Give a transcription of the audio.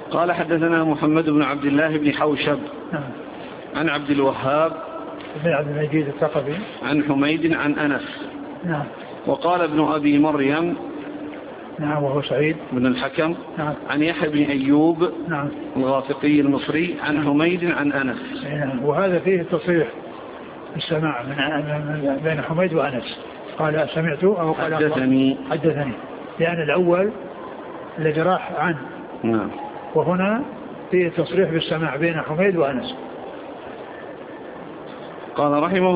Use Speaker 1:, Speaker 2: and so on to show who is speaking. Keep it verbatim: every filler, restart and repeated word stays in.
Speaker 1: قال حدثنا محمد بن عبد الله بن حوشب
Speaker 2: نعم.
Speaker 1: عن عبد الوهاب
Speaker 2: بن عبد المجيد الثقفي
Speaker 1: عن حميد عن أنس.
Speaker 2: نعم.
Speaker 1: وقال ابن أبي مريم
Speaker 2: نعم وهو سعيد
Speaker 1: بن الحكم
Speaker 2: نعم.
Speaker 1: عن يحيى بن أيوب
Speaker 2: نعم.
Speaker 1: الغافقي المصري عن
Speaker 2: نعم.
Speaker 1: حميد عن أنس.
Speaker 2: نعم. وهذا فيه تصريح السماع من بين حميد وأنس، قال سمعت أو قال
Speaker 1: حدثني
Speaker 2: حدثني، لأن الأول الذي راح عنه
Speaker 1: نعم.
Speaker 2: وهنا فيه تصريح بالسماع بين حميد وأنس.
Speaker 1: قال رحمه